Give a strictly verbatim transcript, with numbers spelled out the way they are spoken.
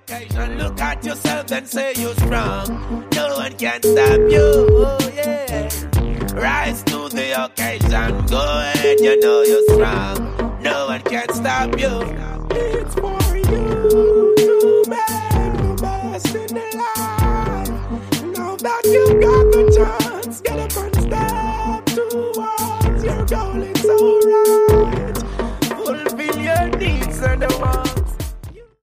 occasion. Look at yourself and say you're strong. No one can stop you. Oh, yeah. Rise to the occasion. Go ahead, you know you're strong. No one can stop you. It's for